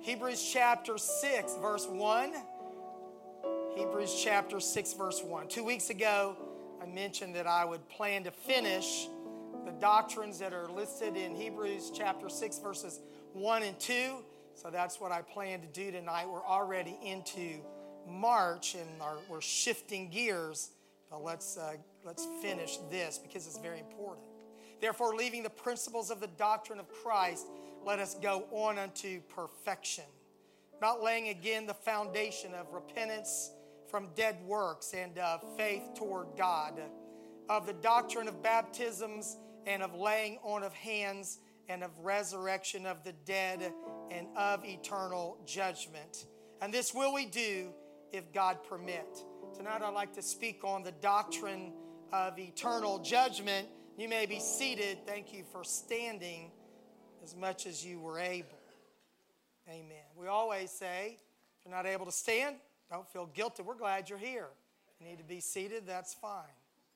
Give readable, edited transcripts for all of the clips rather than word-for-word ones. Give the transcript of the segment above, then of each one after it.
Hebrews chapter 6, verse 1. Hebrews chapter 6, verse 1. 2 weeks ago, I mentioned that I would plan to finish the doctrines that are listed in Hebrews chapter 6, verses 1 and 2. So that's what I plan to do tonight. We're already into March and we're shifting gears. But let's finish this because it's very important. Therefore, leaving the principles of the doctrine of Christ, let us go on unto perfection, not laying again the foundation of repentance from dead works and faith toward God, of the doctrine of baptisms and of laying on of hands and of resurrection of the dead and of eternal judgment. And this will we do if God permit. Tonight I'd like to speak on the doctrine of eternal judgment. You may be seated. Thank you for standing as much as you were able. Amen. We always say, if you're not able to stand, don't feel guilty. We're glad you're here. If you need to be seated, that's fine.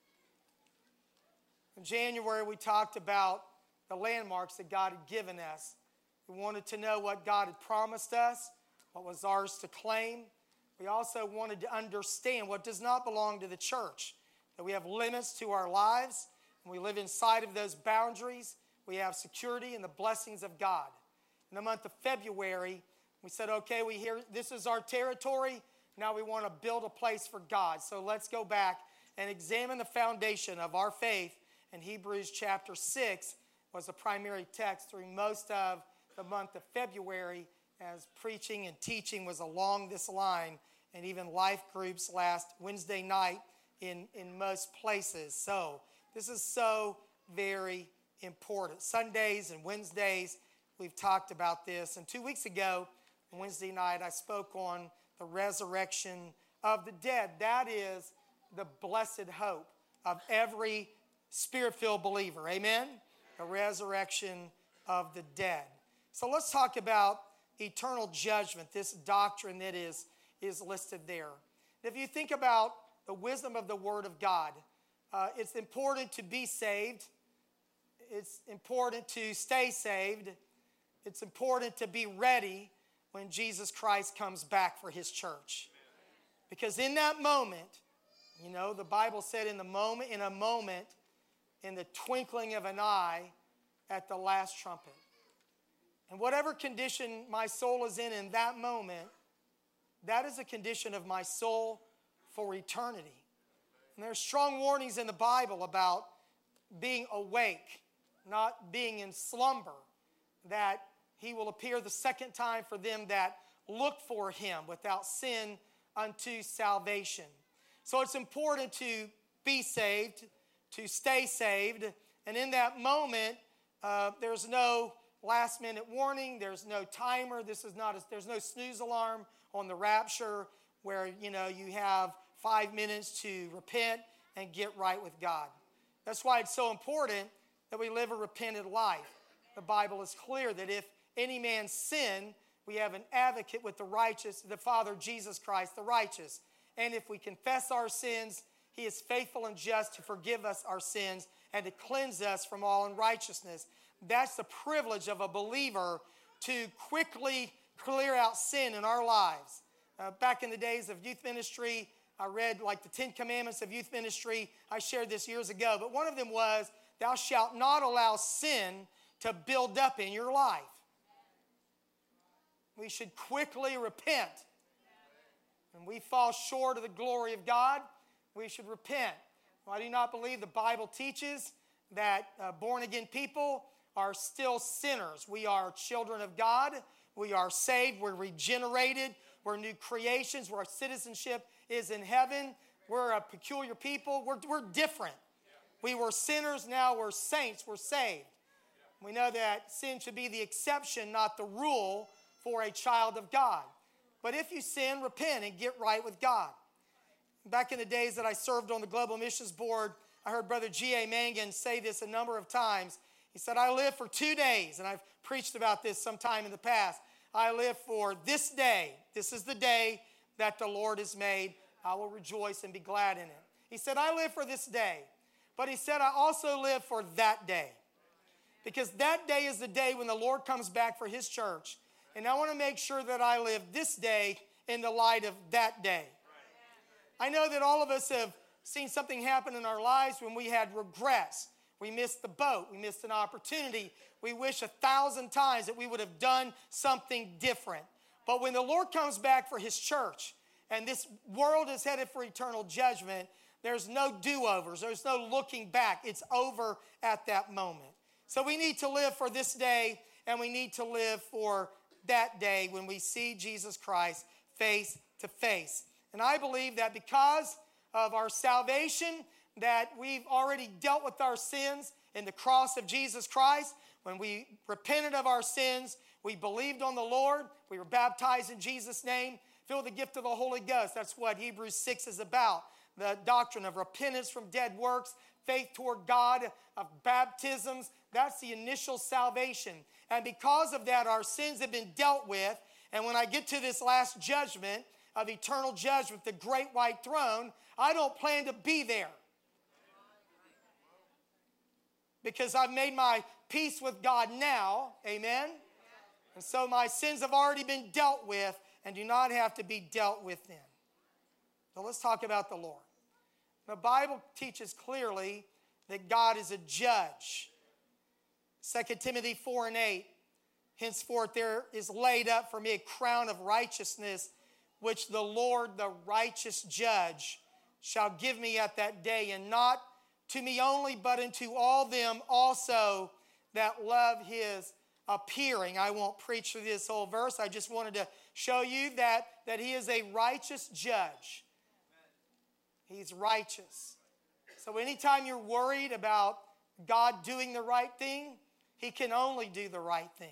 In January, we talked about the landmarks that God had given us. We wanted to know what God had promised us, what was ours to claim. We also wanted to understand what does not belong to the church, that we have limits to our lives, and we live inside of those boundaries. We have security and the blessings of God. In the month of February, we said, okay, this is our territory. Now we want to build a place for God. So let's go back and examine the foundation of our faith. And Hebrews chapter 6 was the primary text through most of the month of February, as preaching and teaching was along this line, and even life groups last Wednesday night in most places. So this is so very important. Sundays and Wednesdays, we've talked about this. And 2 weeks ago, on Wednesday night, I spoke on the resurrection of the dead. That is the blessed hope of every Spirit-filled believer. Amen? The resurrection of the dead. So let's talk about eternal judgment, this doctrine that is listed there. If you think about the wisdom of the Word of God, it's important to be saved. It's important to stay saved. It's important to be ready when Jesus Christ comes back for his church. Because in that moment, the Bible said in a moment, in the twinkling of an eye, at the last trumpet. And whatever condition my soul is in that moment, that is a condition of my soul for eternity. And there are strong warnings in the Bible about being awake, not being in slumber, that he will appear the second time for them that look for him without sin unto salvation. So it's important to be saved, to stay saved, and in that moment, there's no last-minute warning. There's no timer. There's no snooze alarm on the rapture where you have 5 minutes to repent and get right with God. That's why it's so important that we live a repentant life. The Bible is clear that if any man sin, we have an advocate with the righteous, the Father Jesus Christ, the righteous. And if we confess our sins, he is faithful and just to forgive us our sins and to cleanse us from all unrighteousness. That's the privilege of a believer, to quickly clear out sin in our lives. Back in the days of youth ministry, I read like the 10 Commandments of youth ministry. I shared this years ago, but one of them was, thou shalt not allow sin to build up in your life. We should quickly repent. When we fall short of the glory of God, we should repent. Well, I do not believe the Bible teaches that born-again people are still sinners. We are children of God. We are saved. We're regenerated. We're new creations. Our citizenship is in heaven. We're a peculiar people. We're different. We were sinners. Now we're saints. We're saved. We know that sin should be the exception, not the rule, for a child of God. But if you sin, repent and get right with God. Back in the days that I served on the Global Missions Board, I heard Brother G.A. Mangan say this a number of times. He said, I live for 2 days, and I've preached about this sometime in the past. I live for this day. This is the day that the Lord has made. I will rejoice and be glad in it. He said, I live for this day. But he said, I also live for that day. Because that day is the day when the Lord comes back for his church. And I want to make sure that I live this day in the light of that day. I know that all of us have seen something happen in our lives when we had regrets. We missed the boat. We missed an opportunity. We wish 1,000 times that we would have done something different. But when the Lord comes back for his church, and this world is headed for eternal judgment, there's no do-overs. There's no looking back. It's over at that moment. So we need to live for this day, and we need to live for that day when we see Jesus Christ face to face. And I believe that because of our salvation, that we've already dealt with our sins in the cross of Jesus Christ. When we repented of our sins, we believed on the Lord, we were baptized in Jesus' name, filled with the gift of the Holy Ghost. That's what Hebrews 6 is about. The doctrine of repentance from dead works, faith toward God, of baptisms. That's the initial salvation. And because of that, our sins have been dealt with. And when I get to this last judgment of eternal judgment, the great white throne, I don't plan to be there. Because I've made my peace with God now. Amen? And so my sins have already been dealt with and do not have to be dealt with then. So let's talk about the Lord. The Bible teaches clearly that God is a judge. 2 Timothy 4:8, henceforth there is laid up for me a crown of righteousness, which the Lord, the righteous judge, shall give me at that day, and not to me only, but unto all them also that love his appearing. I won't preach through this whole verse. I just wanted to show you that he is a righteous judge. He's righteous. So anytime you're worried about God doing the right thing, he can only do the right thing.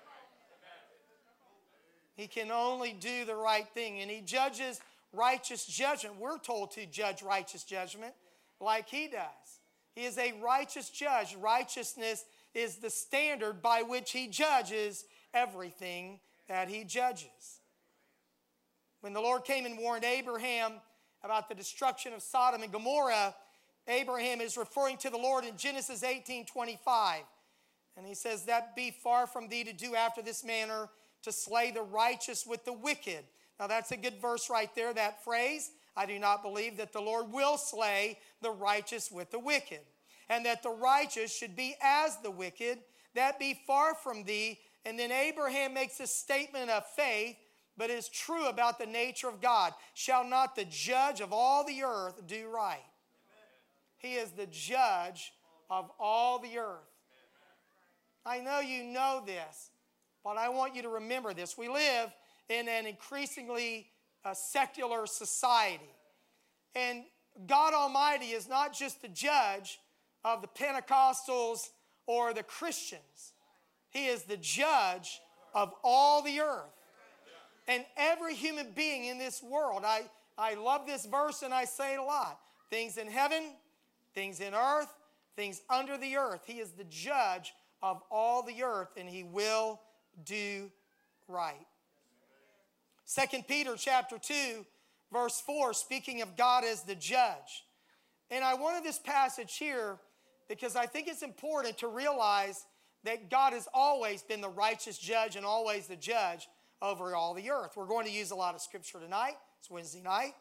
He can only do the right thing. And he judges righteous judgment. We're told to judge righteous judgment like he does. He is a righteous judge. Righteousness is the standard by which he judges everything that he judges. When the Lord came and warned Abraham about the destruction of Sodom and Gomorrah, Abraham is referring to the Lord in Genesis 18:25. And he says, that be far from thee to do after this manner, to slay the righteous with the wicked. Now that's a good verse right there, that phrase. I do not believe that the Lord will slay the righteous with the wicked, and that the righteous should be as the wicked. That be far from thee. And then Abraham makes a statement of faith, but is true about the nature of God. Shall not the judge of all the earth do right? Amen. He is the judge of all the earth. I know you know this, but I want you to remember this. We live in an increasingly secular society. And God Almighty is not just the judge of the Pentecostals or the Christians. He is the judge of all the earth. And every human being in this world, I love this verse and I say it a lot. Things in heaven, things in earth, things under the earth. He is the judge of all the earth, and he will do right. 2 Peter chapter 2, verse 4, speaking of God as the judge. And I wanted this passage here because I think it's important to realize that God has always been the righteous judge and always the judge over all the earth. We're going to use a lot of scripture tonight. It's Wednesday night.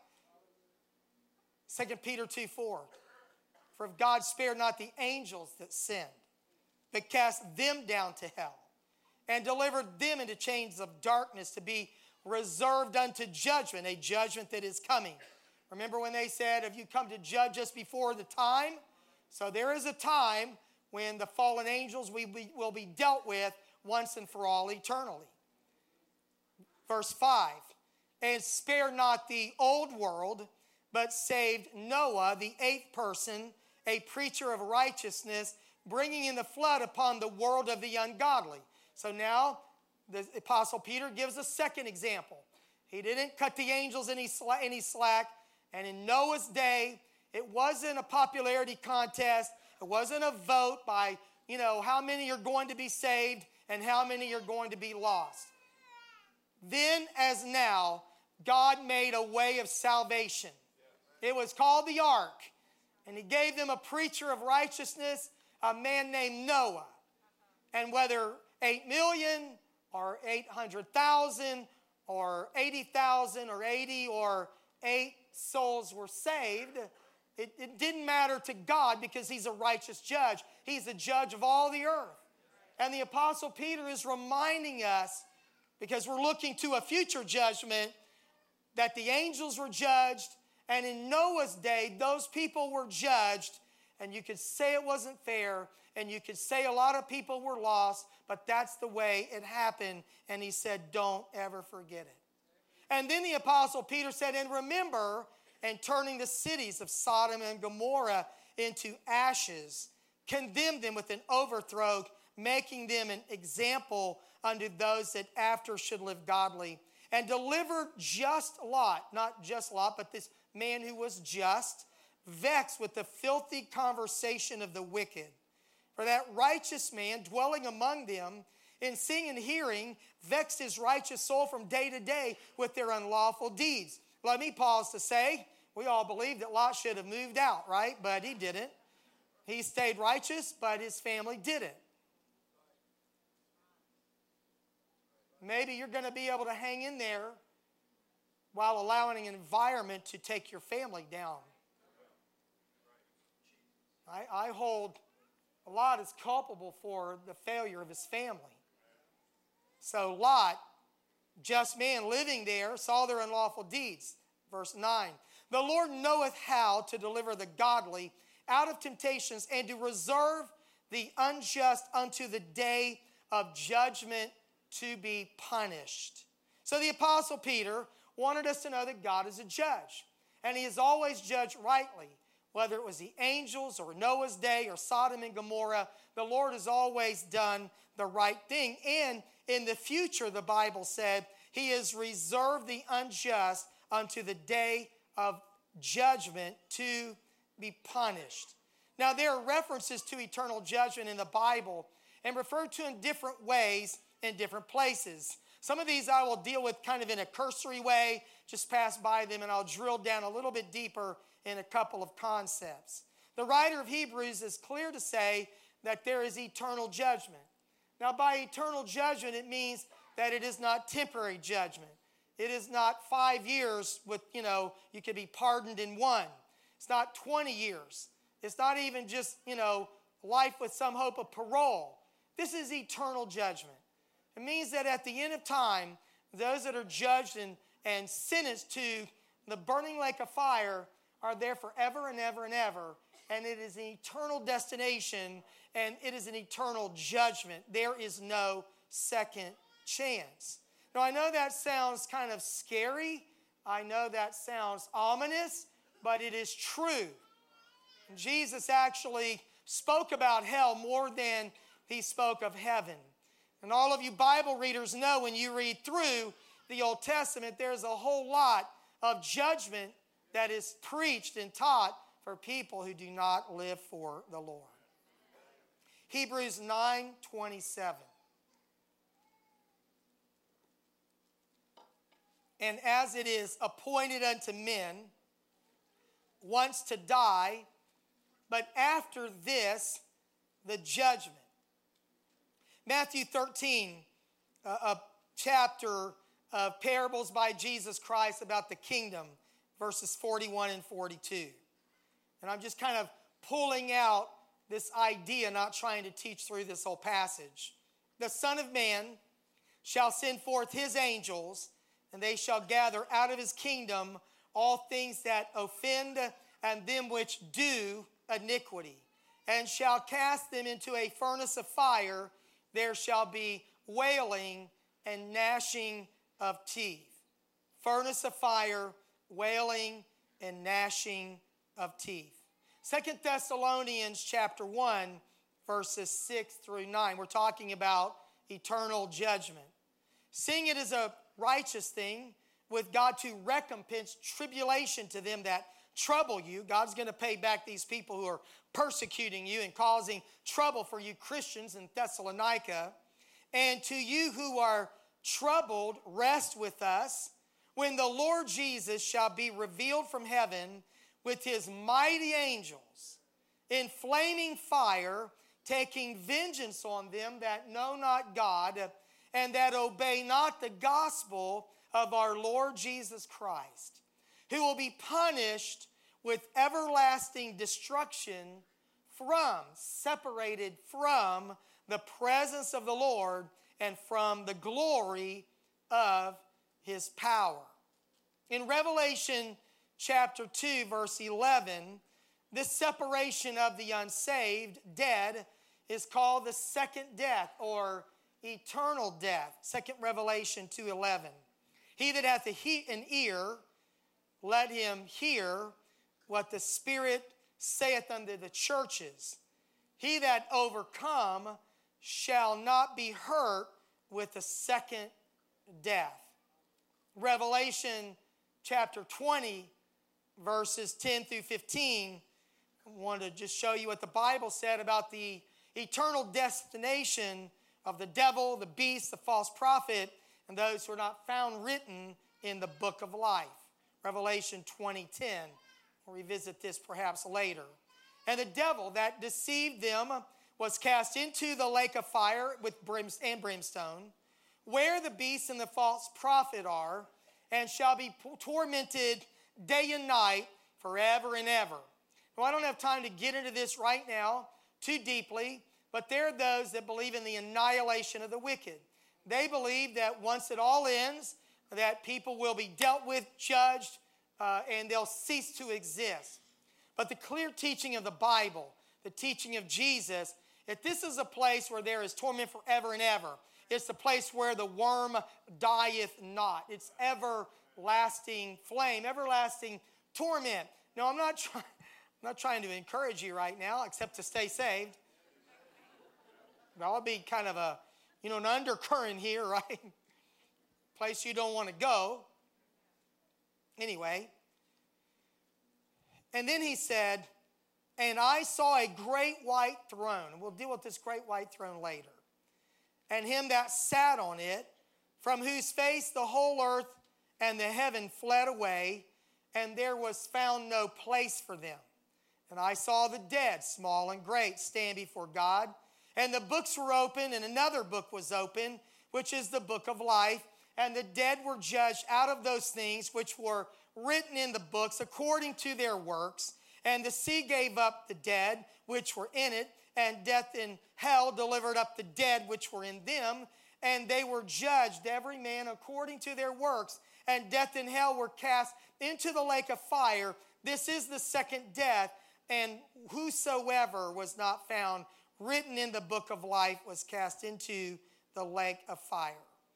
2 Peter 2:4. For if God spared not the angels that sinned, but cast them down to hell, and delivered them into chains of darkness to be reserved unto judgment, a judgment that is coming. Remember when they said, have you come to judge us before the time? So there is a time when the fallen angels will be dealt with once and for all eternally. Verse 5, and spared not the old world, but saved Noah, the eighth person, a preacher of righteousness, bringing in the flood upon the world of the ungodly. So now the Apostle Peter gives a second example. He didn't cut the angels any slack. And in Noah's day, it wasn't a popularity contest. It wasn't a vote by, how many are going to be saved and how many are going to be lost. Then as now, God made a way of salvation. It was called the ark. And he gave them a preacher of righteousness, a man named Noah. And whether 8 million or 800,000 or 80,000 or 80 or 8 souls were saved. It didn't matter to God because he's a righteous judge. He's the judge of all the earth. And the Apostle Peter is reminding us, because we're looking to a future judgment, that the angels were judged, and in Noah's day, those people were judged, and you could say it wasn't fair, and you could say a lot of people were lost, but that's the way it happened, and he said, don't ever forget it. And then the Apostle Peter said, and remember, and turning the cities of Sodom and Gomorrah into ashes, condemned them with an overthrow, making them an example unto those that after should live godly, and delivered just Lot, not just Lot, but this man who was just, vexed with the filthy conversation of the wicked. For that righteous man dwelling among them, in seeing and hearing, vexed his righteous soul from day to day with their unlawful deeds. Let me pause to say, we all believe that Lot should have moved out, right? But he didn't. He stayed righteous, but his family didn't. Maybe you're going to be able to hang in there while allowing an environment to take your family down. I hold Lot as culpable for the failure of his family. So Lot, just man living there, saw their unlawful deeds. Verse 9, the Lord knoweth how to deliver the godly out of temptations and to reserve the unjust unto the day of judgment to be punished. So the Apostle Peter wanted us to know that God is a judge, and he has always judged rightly. Whether it was the angels or Noah's day or Sodom and Gomorrah, the Lord has always done the right thing. And in the future, the Bible said, he has reserved the unjust unto the day of judgment to be punished. Now, there are references to eternal judgment in the Bible and referred to in different ways in different places. Some of these I will deal with kind of in a cursory way, just pass by them, and I'll drill down a little bit deeper in a couple of concepts. The writer of Hebrews is clear to say that there is eternal judgment. Now, by eternal judgment, it means that it is not temporary judgment. It is not 5 years with, you could be pardoned in one. It's not 20 years. It's not even just, life with some hope of parole. This is eternal judgment. It means that at the end of time, those that are judged and sentenced to the burning lake of fire are there forever and ever and ever. And it is an eternal destination, and it is an eternal judgment. There is no second chance. Now, I know that sounds kind of scary. I know that sounds ominous, but it is true. Jesus actually spoke about hell more than he spoke of heaven. And all of you Bible readers know when you read through the Old Testament, there's a whole lot of judgment that is preached and taught for people who do not live for the Lord. Hebrews 9:27. And as it is appointed unto men once to die, but after this, the judgment. Matthew 13, a chapter of parables by Jesus Christ about the kingdom, verses 41 and 42. And I'm just kind of pulling out this idea, not trying to teach through this whole passage. The Son of Man shall send forth his angels, and they shall gather out of his kingdom all things that offend and them which do iniquity, and shall cast them into a furnace of fire. There shall be wailing and gnashing of teeth. Furnace of fire, wailing and gnashing of teeth. 2 Thessalonians chapter 1, verses 6 through 9. We're talking about eternal judgment. Seeing it is a righteous thing with God to recompense tribulation to them that trouble you. God's going to pay back these people who are persecuting you and causing trouble for you Christians in Thessalonica. And to you who are troubled, rest with us when the Lord Jesus shall be revealed from heaven with his mighty angels in flaming fire, taking vengeance on them that know not God and that obey not the gospel of our Lord Jesus Christ, who will be punished with everlasting destruction separated from the presence of the Lord and from the glory of his power. In Revelation chapter 2, verse 11, this separation of the unsaved, dead, is called the second death or eternal death. 2 Revelation 2:11. He that hath an ear, let him hear what the Spirit saith unto the churches. He that overcome shall not be hurt with the second death. Revelation chapter 20, verses 10 through 15. I wanted to just show you what the Bible said about the eternal destination of the devil, the beast, the false prophet, and those who are not found written in the book of life. Revelation 20:10. We'll revisit this perhaps later. And the devil that deceived them was cast into the lake of fire with brimstone, where the beast and the false prophet are, and shall be tormented day and night forever and ever. Now, I don't have time to get into this right now too deeply, but there are those that believe in the annihilation of the wicked. They believe that once it all ends, that people will be dealt with, judged, and they'll cease to exist. But the clear teaching of the Bible, the teaching of Jesus, that this is a place where there is torment forever and ever. It's the place where the worm dieth not. It's everlasting flame, everlasting torment. No, I'm not trying to encourage you right now, except to stay saved. That'll be kind of an undercurrent here, right? Place you don't want to go. Anyway. And then he said, and I saw a great white throne. And we'll deal with this great white throne later. And him that sat on it, from whose face the whole earth and the heaven fled away, and there was found no place for them. And I saw the dead, small and great, stand before God. And the books were open, and another book was open, which is the book of life. And the dead were judged out of those things which were written in the books according to their works. And the sea gave up the dead which were in it, and death and hell delivered up the dead which were in them. And they were judged, every man according to their works. And death and hell were cast into the lake of fire. This is the second death. And whosoever was not found written in the book of life was cast into the lake of fire.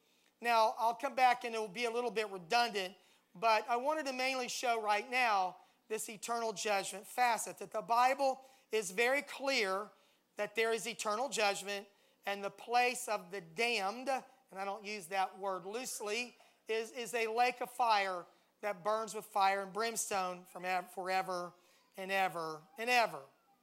Now, I'll come back and it will be a little bit redundant, but I wanted to mainly show right now this eternal judgment facet, that the Bible is very clear that there is eternal judgment, and the place of the damned, and I don't use that word loosely, is a lake of fire that burns with fire and brimstone from forever and ever and ever.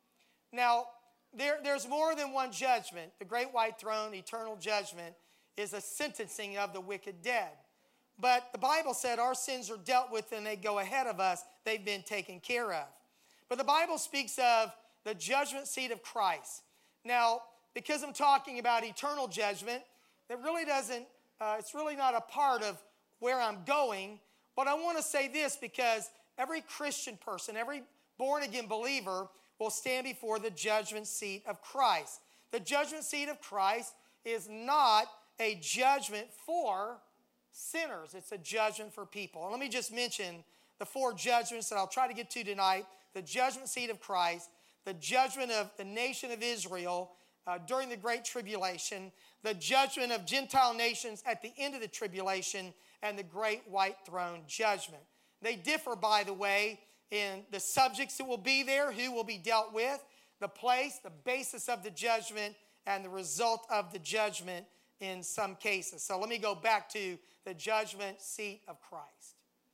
Now, there's more than one judgment. The great white throne, eternal judgment, is a sentencing of the wicked dead. But the Bible said our sins are dealt with and they go ahead of us. They've been taken care of. But the Bible speaks of the judgment seat of Christ. Now, because I'm talking about eternal judgment, that really doesn't, it's really not a part of where I'm going. But I want to say this because every Christian person, every born-again believer will stand before the judgment seat of Christ. The judgment seat of Christ is not a judgment for sinners. It's a judgment for people. And let me just mention the four judgments that I'll try to get to tonight. The judgment seat of Christ, the judgment of the nation of Israel during the Great Tribulation, the judgment of Gentile nations at the end of the tribulation, and the great white throne judgment. They differ, by the way, in the subjects that will be there, who will be dealt with, the place, the basis of the judgment, and the result of the judgment in some cases. So let me go back to the judgment seat of Christ.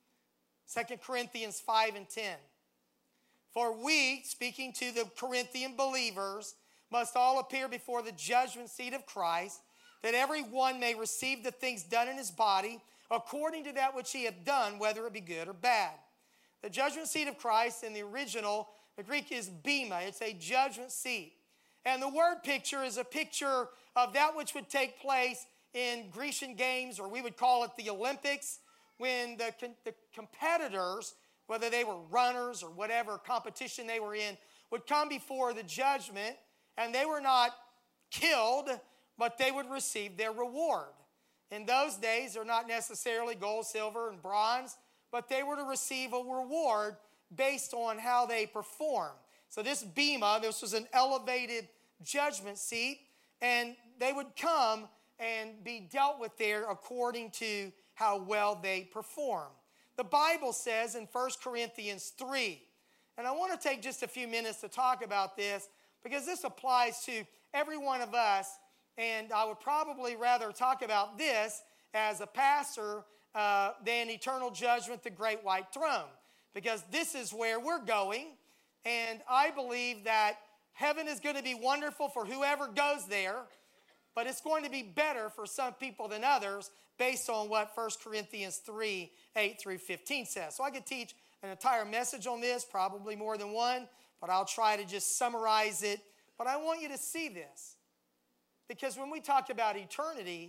2 Corinthians 5 and 10. For we, speaking to the Corinthian believers, must all appear before the judgment seat of Christ, that every one may receive the things done in his body according to that which he hath done, whether it be good or bad. The judgment seat of Christ in the original, the Greek is bema. It's a judgment seat. And the word picture is a picture of that which would take place in Grecian games, or we would call it the Olympics, when the competitors, whether they were runners or whatever competition they were in, would come before the judgment, and they were not killed, but they would receive their reward. In those days, they're not necessarily gold, silver, and bronze, but they were to receive a reward based on how they perform. So this bema, this was an elevated judgment seat, and they would come and be dealt with there according to how well they perform. The Bible says in 1 Corinthians 3, and I want to take just a few minutes to talk about this because this applies to every one of us, and I would probably rather talk about this as a pastor than eternal judgment, the great white throne, because this is where we're going, and I believe that heaven is going to be wonderful for whoever goes there, but it's going to be better for some people than others based on what 1 Corinthians 3, 8 through 15 says. So I could teach an entire message on this, probably more than one, but I'll try to just summarize it. But I want you to see this, because when we talk about eternity,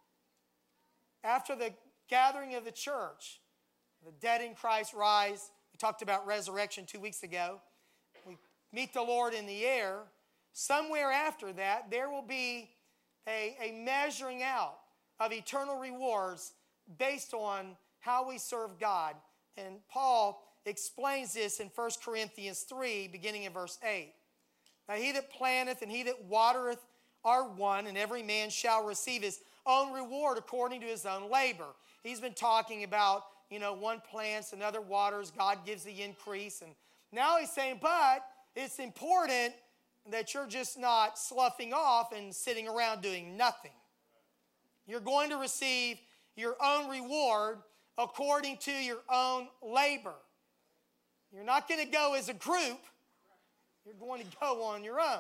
after the gathering of the church, the dead in Christ rise. We talked about resurrection 2 weeks ago. We meet the Lord in the air. Somewhere after that, there will be a measuring out of eternal rewards based on how we serve God. And Paul explains this in 1 Corinthians 3, beginning in verse 8. Now he that planteth and he that watereth are one, and every man shall receive his own reward according to his own labor. He's been talking about, one plants, another waters, God gives the increase. And now he's saying, but it's important that you're just not sloughing off and sitting around doing nothing. You're going to receive your own reward according to your own labor. You're not going to go as a group. You're going to go on your own.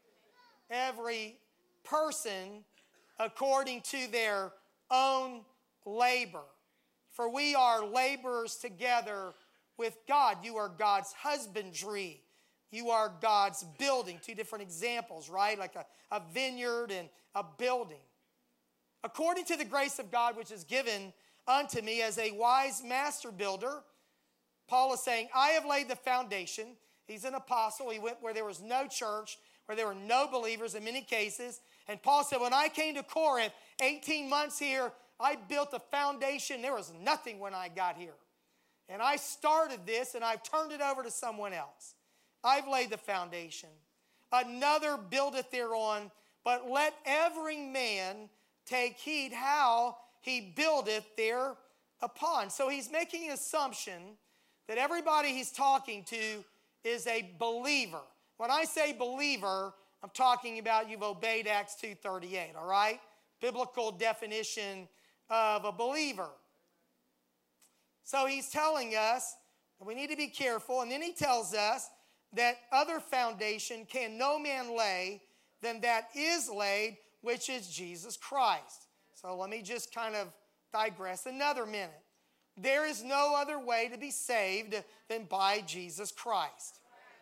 Every person according to their own labor. For we are laborers together with God. You are God's husbandry. You are God's building. Two different examples, right? Like a vineyard and a building. According to the grace of God which is given unto me as a wise master builder, Paul is saying, I have laid the foundation. He's an apostle. He went where there was no church, where there were no believers in many cases. And Paul said, when I came to Corinth, 18 months here, I built a foundation. There was nothing when I got here. And I started this, and I've turned it over to someone else. I've laid the foundation. Another buildeth thereon, but let every man take heed how he buildeth thereupon. So he's making an assumption that everybody he's talking to is a believer. When I say believer, I'm talking about you've obeyed Acts 2:38, all right? Biblical definition of a believer. So he's telling us that we need to be careful, and then he tells us that other foundation can no man lay than that is laid, which is Jesus Christ. So let me just kind of digress another minute. There is no other way to be saved than by Jesus Christ.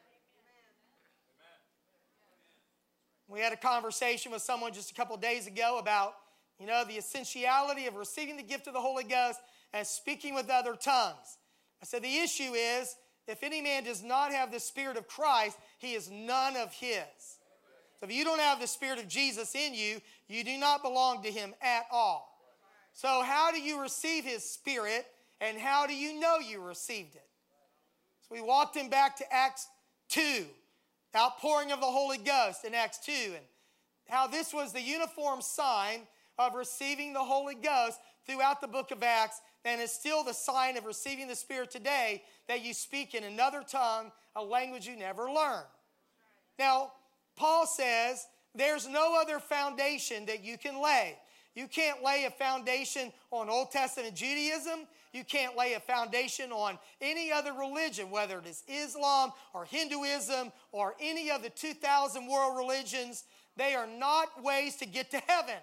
We had a conversation with someone just a couple of days ago about, the essentiality of receiving the gift of the Holy Ghost and speaking with other tongues. I said the issue is, if any man does not have the Spirit of Christ, he is none of his. So if you don't have the Spirit of Jesus in you, you do not belong to him at all. So how do you receive his Spirit, and how do you know you received it? So we walked him back to Acts 2, outpouring of the Holy Ghost in Acts 2, and how this was the uniform sign of receiving the Holy Ghost throughout the book of Acts, and is still the sign of receiving the Spirit today, that you speak in another tongue, a language you never learned. Now, Paul says there's no other foundation that you can lay. You can't lay a foundation on Old Testament Judaism. You can't lay a foundation on any other religion, whether it is Islam or Hinduism or any of the 2,000 world religions. They are not ways to get to heaven.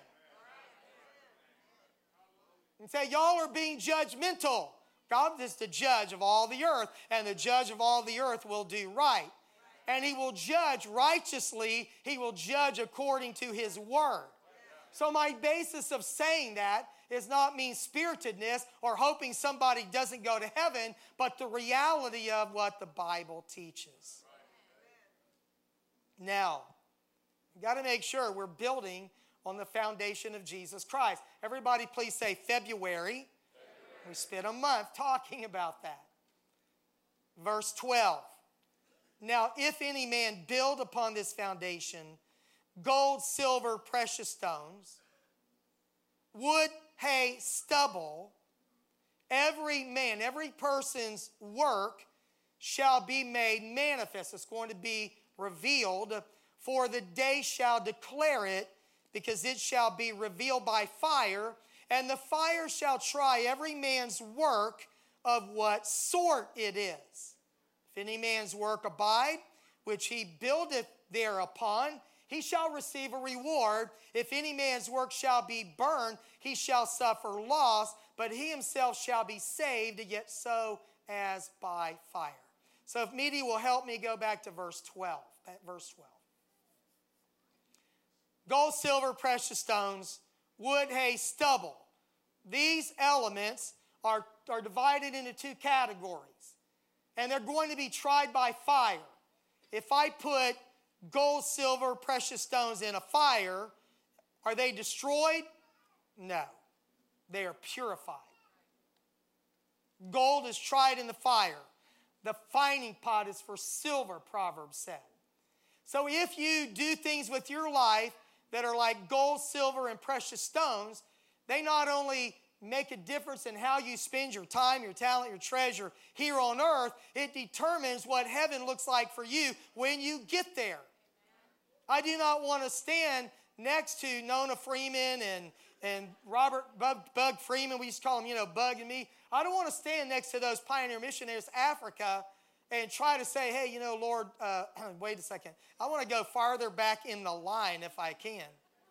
And say, y'all are being judgmental. God is the judge of all the earth, and the judge of all the earth will do right. And he will judge righteously. He will judge according to his word. So my basis of saying that is not mean-spiritedness or hoping somebody doesn't go to heaven, but the reality of what the Bible teaches. Now, we've got to make sure we're building on the foundation of Jesus Christ. Everybody please say February. We spent a month talking about that. Verse 12. Now, if any man build upon this foundation gold, silver, precious stones, wood, hay, stubble, every man, every person's work shall be made manifest. It's going to be revealed, for the day shall declare it, because it shall be revealed by fire, and the fire shall try every man's work of what sort it is. If any man's work abide, which he buildeth thereupon, he shall receive a reward. If any man's work shall be burned, he shall suffer loss, but he himself shall be saved, yet so as by fire. So if Media will help me go back to verse 12. Verse 12. Gold, silver, precious stones, wood, hay, stubble. These elements are divided into two categories. And they're going to be tried by fire. If I put gold, silver, precious stones in a fire, are they destroyed? No. They are purified. Gold is tried in the fire. The fining pot is for silver, Proverbs said. So if you do things with your life that are like gold, silver, and precious stones, they not only make a difference in how you spend your time, your talent, your treasure here on earth, it determines what heaven looks like for you when you get there. I do not want to stand next to Nona Freeman and Robert Bug Freeman. We used to call him, Bug and me. I don't want to stand next to those pioneer missionaries to Africa and try to say, hey, Lord, wait a second. I want to go farther back in the line if I can.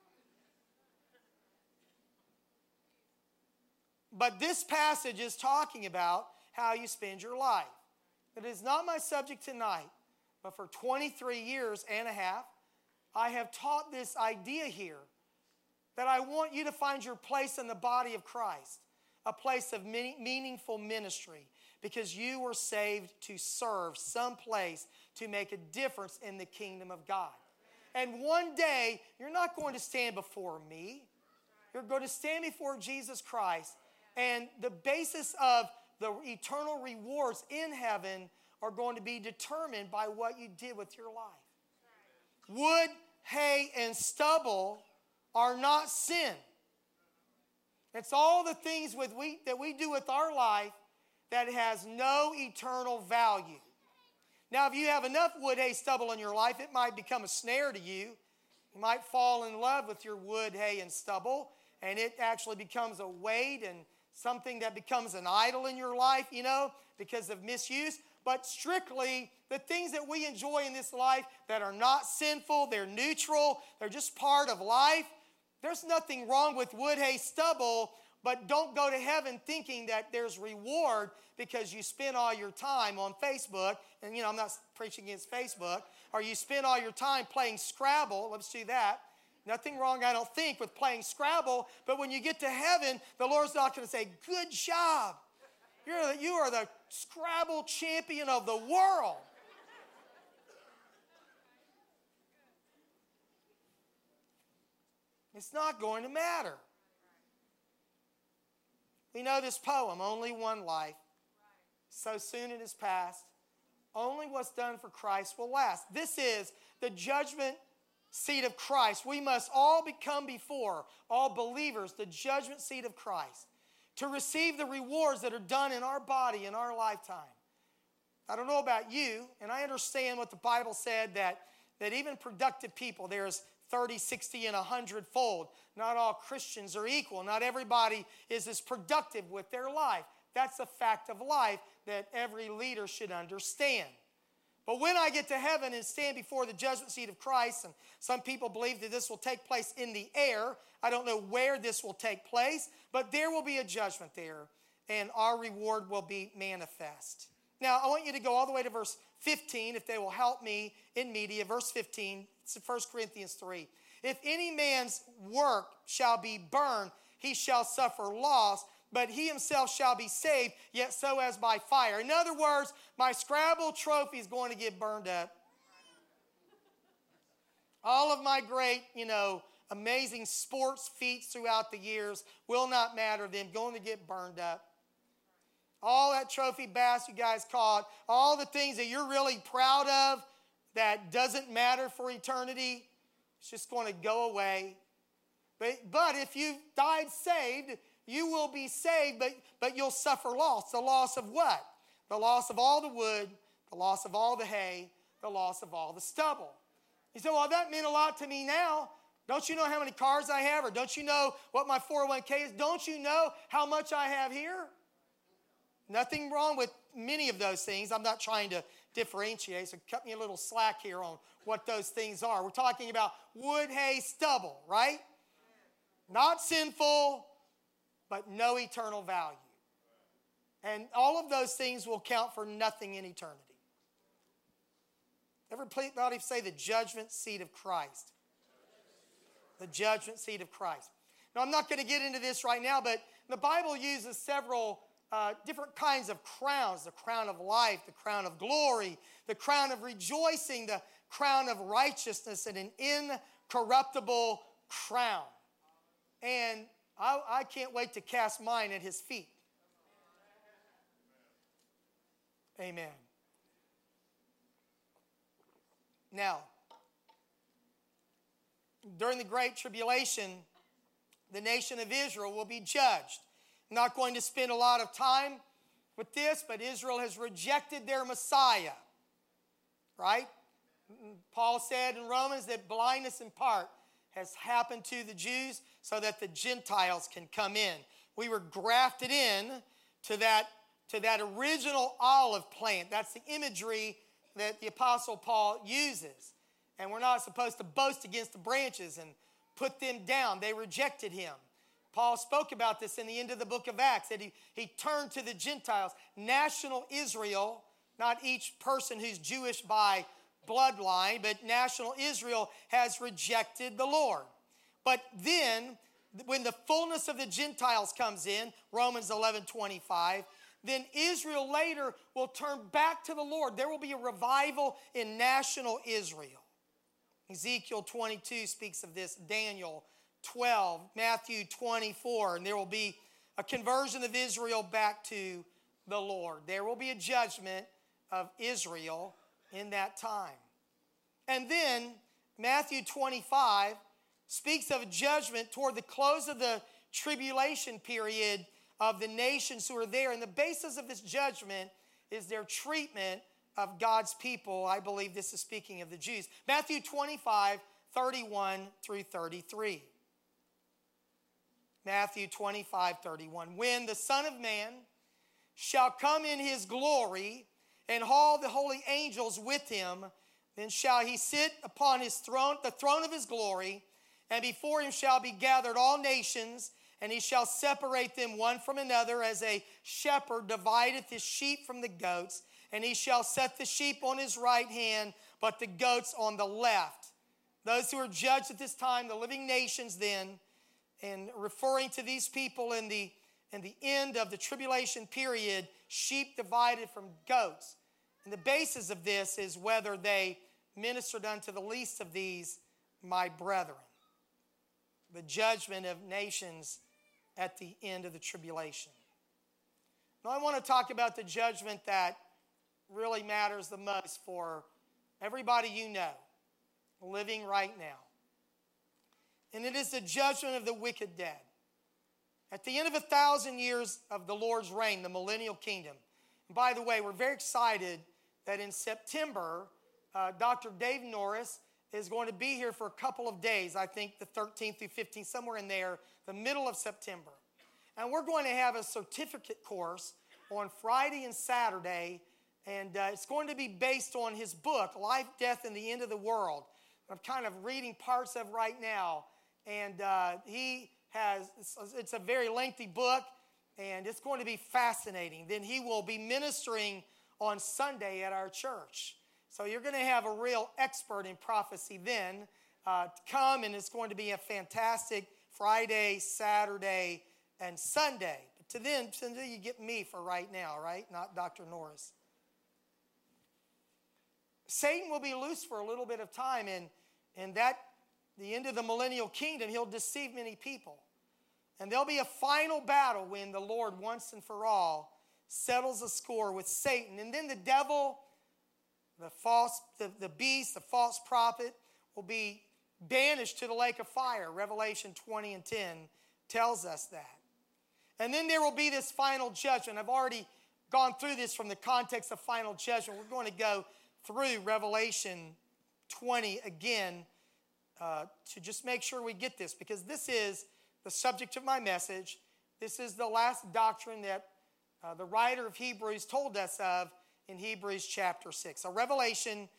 But this passage is talking about how you spend your life. It is not my subject tonight, but for 23 years and a half, I have taught this idea here that I want you to find your place in the body of Christ, a place of meaningful ministry, because you were saved to serve someplace to make a difference in the kingdom of God. And one day, you're not going to stand before me. You're going to stand before Jesus Christ. And the basis of the eternal rewards in heaven are going to be determined by what you did with your life. Wood, hay, and stubble are not sin. It's all the things that we do with our life that has no eternal value. Now, if you have enough wood, hay, stubble in your life, it might become a snare to you. You might fall in love with your wood, hay, and stubble, and it actually becomes a weight and something that becomes an idol in your life, because of misuse. But strictly, the things that we enjoy in this life that are not sinful, they're neutral, they're just part of life. There's nothing wrong with wood, hay, stubble, but don't go to heaven thinking that there's reward because you spend all your time on Facebook. And, I'm not preaching against Facebook. Or you spend all your time playing Scrabble. Let's do that. Nothing wrong, I don't think, with playing Scrabble. But when you get to heaven, the Lord's not going to say, good job. You are the Scrabble champion of the world. It's not going to matter. We know this poem, only one life. So soon it is past. Only what's done for Christ will last. This is the judgment seat of Christ. We must all come before, all believers, the judgment seat of Christ to receive the rewards that are done in our body in our lifetime. I don't know about you, and I understand what the Bible said that even productive people, there's 30, 60, and 100-fold. Not all Christians are equal. Not everybody is as productive with their life. That's a fact of life that every leader should understand. But when I get to heaven and stand before the judgment seat of Christ, and some people believe that this will take place in the air. I don't know where this will take place, but there will be a judgment there, and our reward will be manifest. Now, I want you to go all the way to verse 15, if they will help me in media. Verse 15, it's 1 Corinthians 3. If any man's work shall be burned, he shall suffer loss, but he himself shall be saved, yet so as by fire. In other words, my Scrabble trophy is going to get burned up. All of my great, amazing sports feats throughout the years will not matter. They're going to get burned up. All that trophy bass you guys caught, all the things that you're really proud of that doesn't matter for eternity, it's just going to go away. But if you died saved, you will be saved, but you'll suffer loss. The loss of what? The loss of all the wood, the loss of all the hay, the loss of all the stubble. You say, well, that meant a lot to me now. Don't you know how many cars I have? Or don't you know what my 401k is? Don't you know how much I have here? Nothing wrong with many of those things. I'm not trying to differentiate, so cut me a little slack here on what those things are. We're talking about wood, hay, stubble, right? Not sinful, but no eternal value. And all of those things will count for nothing in eternity. Everybody say the judgment seat of Christ. The judgment seat of Christ. Now, I'm not going to get into this right now, but the Bible uses several different kinds of crowns. The crown of life, the crown of glory, the crown of rejoicing, the crown of righteousness, and an incorruptible crown. And I can't wait to cast mine at his feet. Amen. Now, during the Great Tribulation, the nation of Israel will be judged. I'm not going to spend a lot of time with this, but Israel has rejected their Messiah, right? Paul said in Romans that blindness in part has happened to the Jews so that the Gentiles can come in. We were grafted in to that original olive plant. That's the imagery that the Apostle Paul uses. And we're not supposed to boast against the branches and put them down. They rejected him. Paul spoke about this in the end of the book of Acts, that he turned to the Gentiles, national Israel, not each person who's Jewish by bloodline, but national Israel has rejected the Lord. But then, when the fullness of the Gentiles comes in, Romans 11:25, then Israel later will turn back to the Lord. There will be a revival in national Israel. Ezekiel 22 speaks of this, Daniel 12, Matthew 24, and there will be a conversion of Israel back to the Lord. There will be a judgment of Israel in that time. And then Matthew 25 speaks of a judgment toward the close of the tribulation period of the nations who are there. And the basis of this judgment is their treatment of God's people. I believe this is speaking of the Jews. Matthew 25, 31 through 33. Matthew 25, 31. When the Son of Man shall come in his glory and all the holy angels with him, then shall he sit upon his throne, the throne of his glory, and before him shall be gathered all nations, and he shall separate them one from another, as a shepherd divideth his sheep from the goats, and he shall set the sheep on his right hand, but the goats on the left. Those who are judged at this time, the living nations then, and referring to these people in the end of the tribulation period, sheep divided from goats. And the basis of this is whether they ministered unto the least of these, my brethren. The judgment of nations at the end of the tribulation. Now I want to talk about the judgment that really matters the most for everybody you know, living right now. And it is the judgment of the wicked dead. At the end of 1,000 years of the Lord's reign, the millennial kingdom. And by the way, we're very excited that in September, Dr. Dave Norris is going to be here for a couple of days. I think the 13th through 15th, somewhere in there, the middle of September. And we're going to have a certificate course on Friday and Saturday, and it's going to be based on his book, Life, Death, and the End of the World. I'm kind of reading parts of right now, and it's a very lengthy book, and it's going to be fascinating. Then he will be ministering on Sunday at our church. So you're going to have a real expert in prophecy then, to come, and it's going to be a fantastic Friday, Saturday, and Sunday. But until you get me for right now, right? Not Dr. Norris. Satan will be loose for a little bit of time, and that the end of the millennial kingdom, he'll deceive many people. And there'll be a final battle when the Lord once and for all settles a score with Satan. And then the devil, the beast, the false prophet, will be banished to the lake of fire. Revelation 20 and 10 tells us that. And then there will be this final judgment. I've already gone through this from the context of final judgment. We're going to go through Revelation 20 again to just make sure we get this, because this is the subject of my message. This is the last doctrine that the writer of Hebrews told us of in Hebrews chapter 6. So Revelation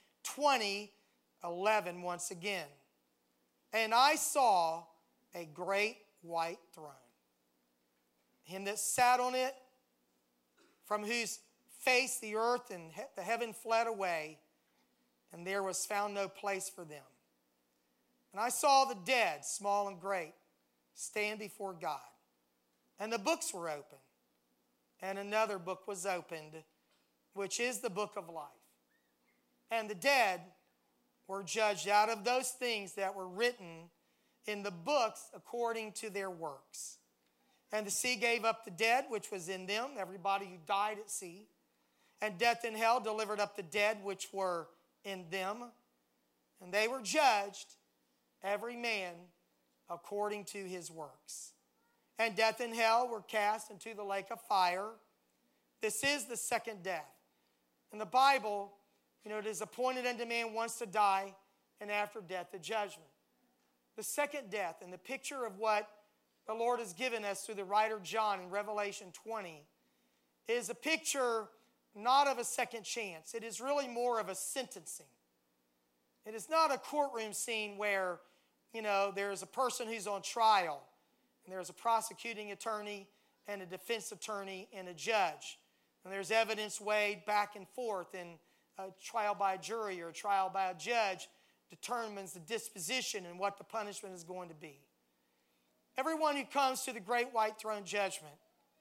20:11 once again. And I saw a great white throne, him that sat on it, from whose face the earth and the heaven fled away, and there was found no place for them. And I saw the dead, small and great, stand before God. And the books were opened. And another book was opened, which is the book of life. And the dead were judged out of those things that were written in the books according to their works. And the sea gave up the dead which was in them, everybody who died at sea. And death and hell delivered up the dead which were in them. And they were judged, every man according to his works. And death and hell were cast into the lake of fire. This is the second death. In the Bible, it is appointed unto man once to die, and after death, the judgment. The second death, and the picture of what the Lord has given us through the writer John in Revelation 20, is a picture not of a second chance. It is really more of a sentencing. It is not a courtroom scene where, there's a person who's on trial, and there's a prosecuting attorney and a defense attorney and a judge. And there's evidence weighed back and forth, and a trial by a jury or a trial by a judge determines the disposition and what the punishment is going to be. Everyone who comes to the great white throne judgment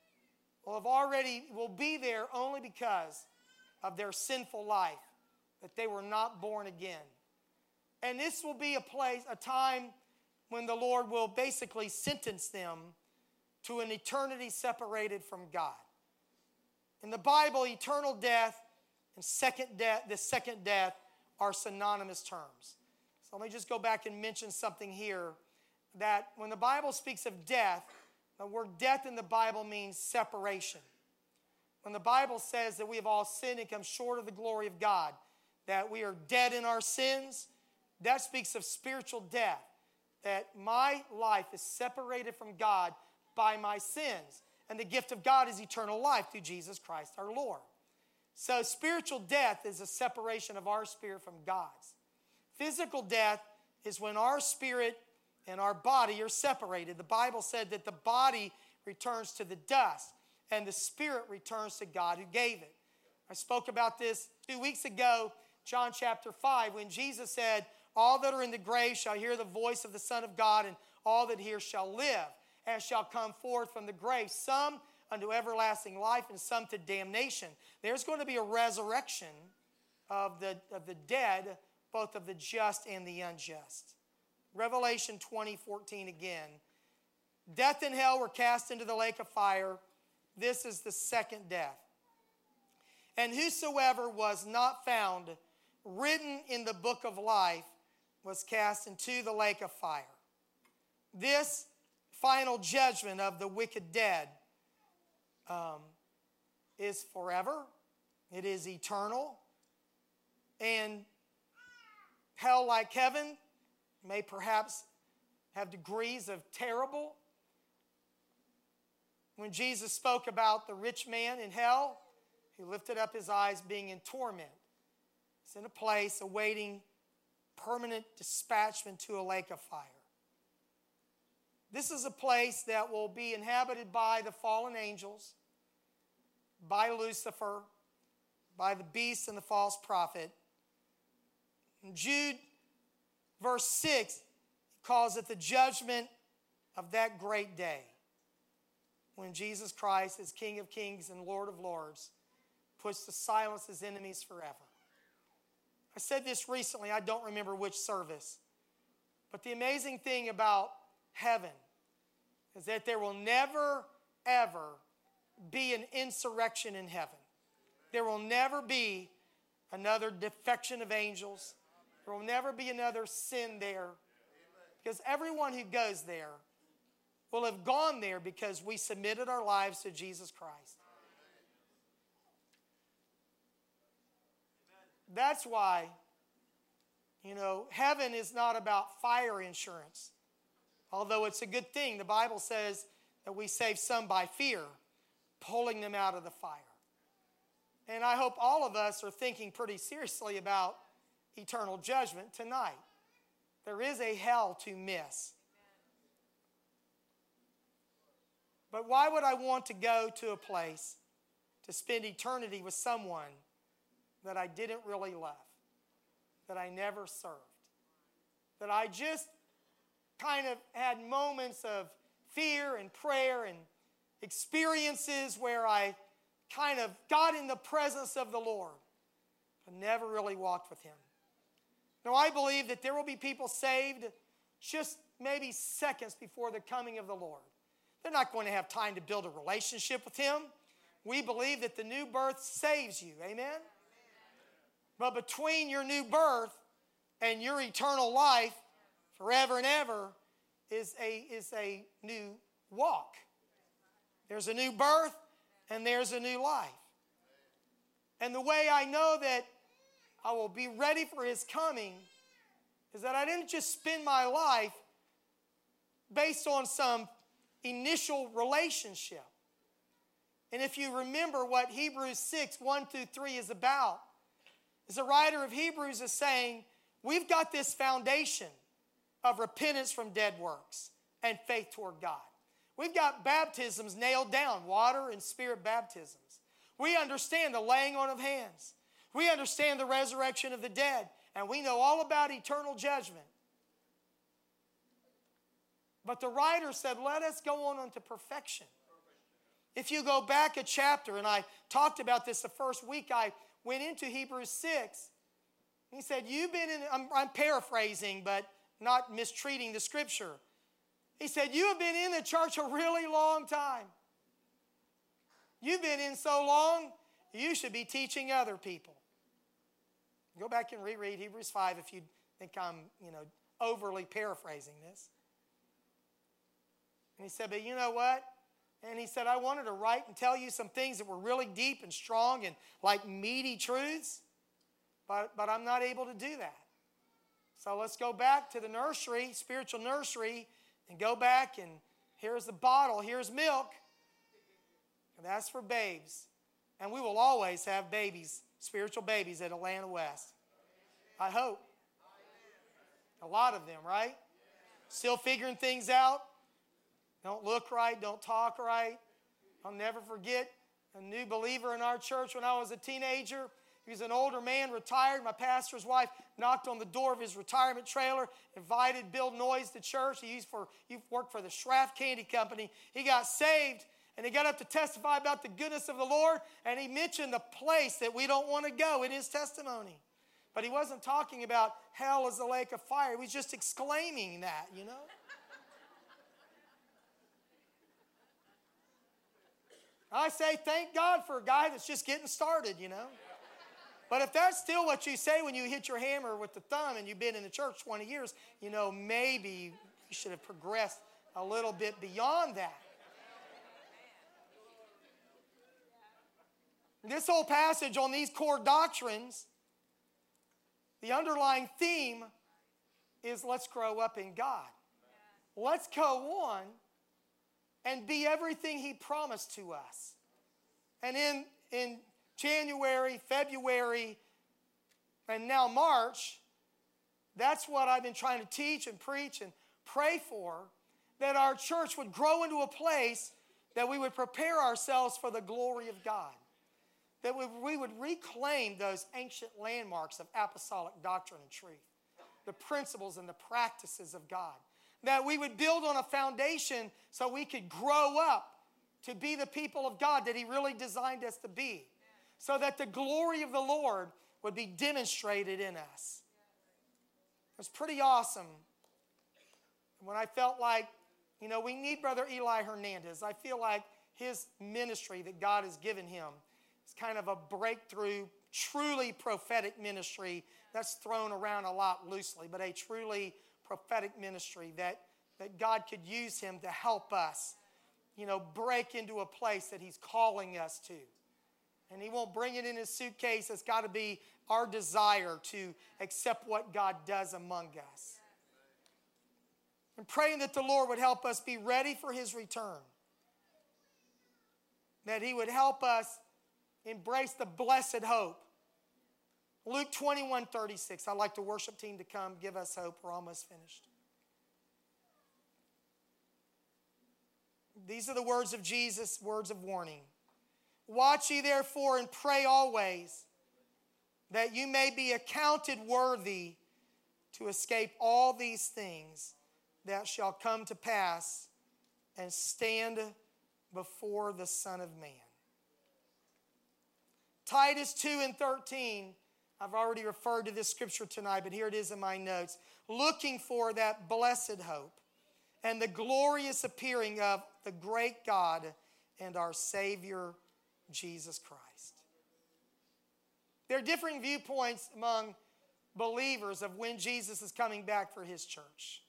will be there only because of their sinful life, that they were not born again. And this will be a time when the Lord will basically sentence them to an eternity separated from God. In the Bible, eternal death and the second death are synonymous terms. So let me just go back and mention something here, that when the Bible speaks of death, the word death in the Bible means separation. When the Bible says that we have all sinned and come short of the glory of God, that we are dead in our sins, that speaks of spiritual death, that my life is separated from God by my sins. And the gift of God is eternal life through Jesus Christ our Lord. So spiritual death is a separation of our spirit from God's. Physical death is when our spirit and our body are separated. The Bible said that the body returns to the dust and the spirit returns to God who gave it. I spoke about this 2 weeks ago, John chapter 5, when Jesus said, all that are in the grave shall hear the voice of the Son of God, and all that hear shall live, and shall come forth from the grave, some unto everlasting life and some to damnation. There's going to be a resurrection of the dead, both of the just and the unjust. Revelation 20:14 again. Death and hell were cast into the lake of fire. This is the second death. And whosoever was not found written in the book of life was cast into the lake of fire. This final judgment of the wicked dead is forever. It is eternal. And hell, like heaven, may perhaps have degrees of terrible. When Jesus spoke about the rich man in hell, he lifted up his eyes being in torment. He's in a place awaiting permanent dispatchment to a lake of fire. This is a place that will be inhabited by the fallen angels, by Lucifer, by the beast and the false prophet. And Jude verse 6 calls it the judgment of that great day when Jesus Christ, as King of Kings and Lord of Lords, puts to silence his enemies forever. I said this recently, I don't remember which service, but the amazing thing about heaven is that there will never, ever be an insurrection in heaven. There will never be another defection of angels. There will never be another sin there, because everyone who goes there will have gone there because we submitted our lives to Jesus Christ. That's why, heaven is not about fire insurance. Although it's a good thing. The Bible says that we save some by fear, pulling them out of the fire. And I hope all of us are thinking pretty seriously about eternal judgment tonight. There is a hell to miss. But why would I want to go to a place to spend eternity with someone that I didn't really love, that I never served, that I just kind of had moments of fear and prayer and experiences where I kind of got in the presence of the Lord, but never really walked with him? Now, I believe that there will be people saved just maybe seconds before the coming of the Lord. They're not going to have time to build a relationship with him. We believe that the new birth saves you. Amen? But between your new birth and your eternal life, forever and ever, is a new walk. There's a new birth and there's a new life. And the way I know that I will be ready for his coming is that I didn't just spend my life based on some initial relationship. And if you remember what Hebrews 6, 1-3 is about, is the writer of Hebrews is saying, we've got this foundation of repentance from dead works and faith toward God. We've got baptisms nailed down, water and spirit baptisms. We understand the laying on of hands. We understand the resurrection of the dead, and we know all about eternal judgment. But the writer said, let us go on unto perfection. If you go back a chapter, and I talked about this the first week I went into Hebrews 6, he said, you've been in, I'm paraphrasing, but not mistreating the scripture. He said, you have been in the church a really long time. You've been in so long, you should be teaching other people. Go back and reread Hebrews 5 if you think I'm, overly paraphrasing this. And he said, but you know what? And he said, I wanted to write and tell you some things that were really deep and strong and like meaty truths, but I'm not able to do that. So let's go back to the nursery, spiritual nursery, and go back, and here's the bottle, here's milk, and that's for babes. And we will always have babies, spiritual babies at Atlanta West. I hope. A lot of them, right? Still figuring things out. Don't look right, don't talk right. I'll never forget a new believer in our church when I was a teenager. He was an older man, retired. My pastor's wife knocked on the door of his retirement trailer, invited Bill Noyes to church. He worked for the Schraff Candy Company. He got saved, and he got up to testify about the goodness of the Lord, and he mentioned the place that we don't want to go in his testimony. But he wasn't talking about hell as a lake of fire. He was just exclaiming that, I say thank God for a guy that's just getting started, But if that's still what you say when you hit your hammer with the thumb and you've been in the church 20 years, maybe you should have progressed a little bit beyond that. This whole passage on these core doctrines, the underlying theme is let's grow up in God. Let's go on and be everything he promised to us. And in January, February, and now March, that's what I've been trying to teach and preach and pray for, that our church would grow into a place that we would prepare ourselves for the glory of God, that we would reclaim those ancient landmarks of apostolic doctrine and truth. the principles and the practices of God. That we would build on a foundation so we could grow up to be the people of God that He really designed us to be. So that the glory of the Lord would be demonstrated in us. It was pretty awesome. When I felt like, we need Brother Eli Hernandez. I feel like his ministry that God has given him is kind of a breakthrough, truly prophetic ministry that's thrown around a lot loosely, but a truly prophetic ministry that God could use him to help us, break into a place that He's calling us to. And He won't bring it in His suitcase. It's got to be our desire to accept what God does among us. And praying that the Lord would help us be ready for His return. That He would help us embrace the blessed hope. Luke 21:36. I'd like the worship team to come give us hope. We're almost finished. These are the words of Jesus, words of warning. Watch ye therefore and pray always, that you may be accounted worthy to escape all these things that shall come to pass and stand before the Son of Man. Titus 2:13, I've already referred to this scripture tonight, but here it is in my notes. Looking for that blessed hope and the glorious appearing of the great God and our Savior, Jesus Christ. There are different viewpoints among believers of when Jesus is coming back for His church.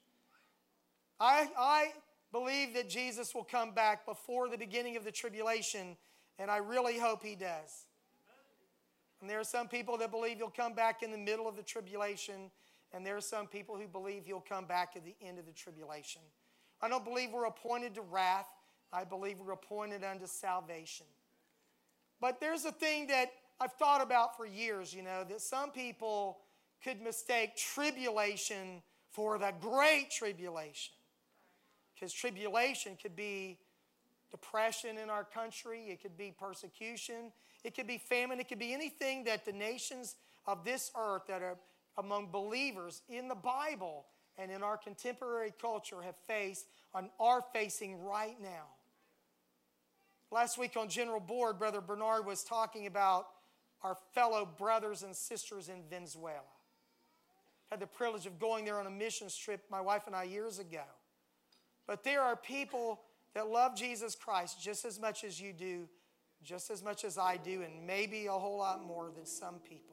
I believe that Jesus will come back before the beginning of the tribulation, and I really hope He does. And there are some people that believe He'll come back in the middle of the tribulation, and there are some people who believe He'll come back at the end of the tribulation. I don't believe we're appointed to wrath. I believe we're appointed unto salvation. But there's a thing that I've thought about for years, that some people could mistake tribulation for the great tribulation. Because tribulation could be depression in our country. It could be persecution. It could be famine. It could be anything that the nations of this earth that are among believers in the Bible and in our contemporary culture have faced and are facing right now. Last week on General Board, Brother Bernard was talking about our fellow brothers and sisters in Venezuela. I had the privilege of going there on a missions trip, my wife and I, years ago. But there are people that love Jesus Christ just as much as you do, just as much as I do, and maybe a whole lot more than some people.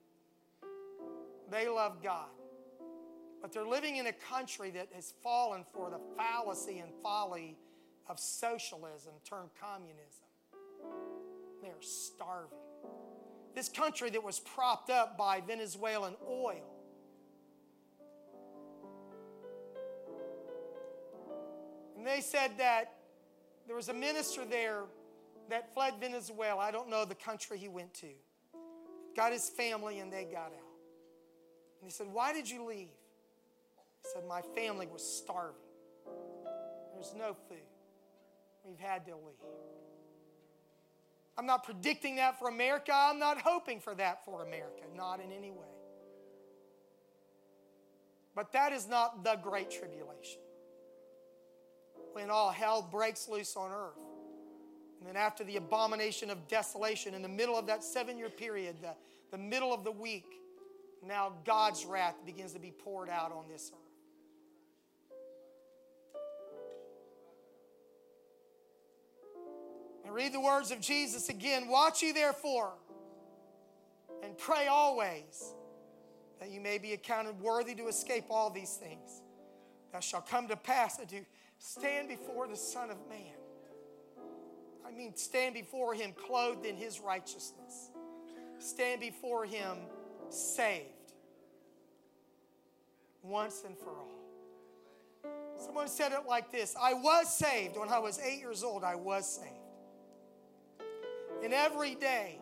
They love God. But they're living in a country that has fallen for the fallacy and folly of socialism turned communism. They're starving. This country that was propped up by Venezuelan oil. And they said that there was a minister there that fled Venezuela. I don't know the country he went to. Got his family and they got out. And he said, "Why did you leave?" He said, "My family was starving. There's no food. We've had to leave." I'm not predicting that for America. I'm not hoping for that for America. Not in any way. But that is not the Great Tribulation. When all hell breaks loose on earth. And then after the abomination of desolation, in the middle of that 7-year period, the middle of the week, now God's wrath begins to be poured out on this earth. And read the words of Jesus again. Watch ye therefore, and pray always, that you may be accounted worthy to escape all these things that shall come to pass, and to stand before the Son of Man. I mean, stand before Him clothed in His righteousness. Stand before Him saved. Once and for all. Someone said it like this: I was saved when I was 8 years old. I was saved. And every day,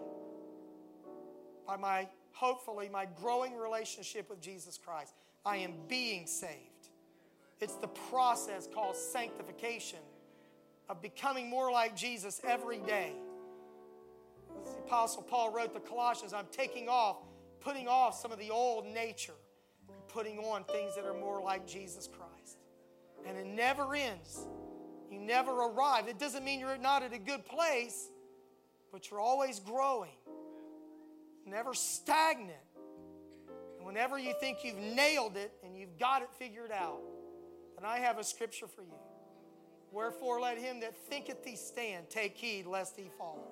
by hopefully my growing relationship with Jesus Christ, I am being saved. It's the process called sanctification, of becoming more like Jesus every day. As the Apostle Paul wrote to Colossians, I'm putting off some of the old nature, putting on things that are more like Jesus Christ. And it never ends. You never arrive. It doesn't mean you're not at a good place, but you're always growing, never stagnant. And whenever you think you've nailed it and you've got it figured out, then I have a scripture for you. Wherefore let him that thinketh he stand take heed lest he fall.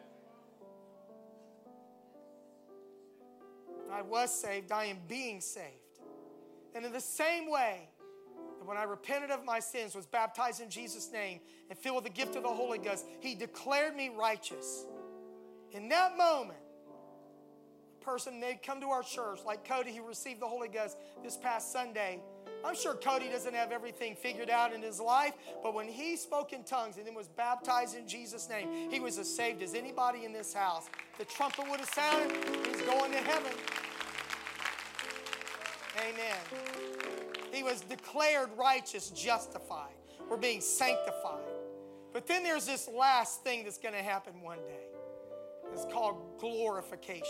I was saved, I am being saved. And in the same way that when I repented of my sins, was baptized in Jesus' name, and filled with the gift of the Holy Ghost, he declared me righteous. In that moment, a person, they'd come to our church, like Cody, who received the Holy Ghost this past Sunday. I'm sure Cody doesn't have everything figured out in his life, but when he spoke in tongues and then was baptized in Jesus' name, he was as saved as anybody in this house. The trumpet would have sounded, he's going to heaven. Amen. He was declared righteous, justified. We're being sanctified. But then there's this last thing that's going to happen one day. It's called glorification.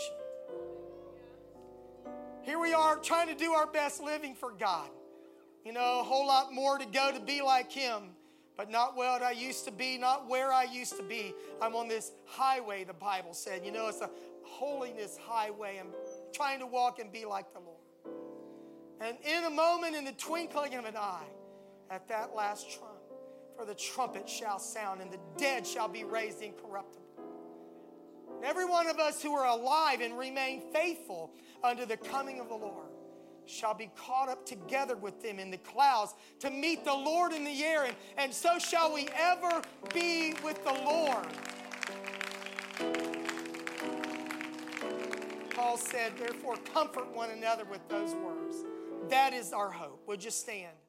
Here we are trying to do our best living for God. You know, a whole lot more to go to be like him, but not what I used to be, not where I used to be. I'm on this highway, the Bible said. You know, it's a holiness highway. I'm trying to walk and be like the Lord. And in a moment, in the twinkling of an eye, at that last trump, for the trumpet shall sound, and the dead shall be raised incorruptible. And every one of us who are alive and remain faithful unto the coming of the Lord shall be caught up together with them in the clouds to meet the Lord in the air, and so shall we ever be with the Lord. Paul said, therefore, comfort one another with those words. That is our hope. Would you stand?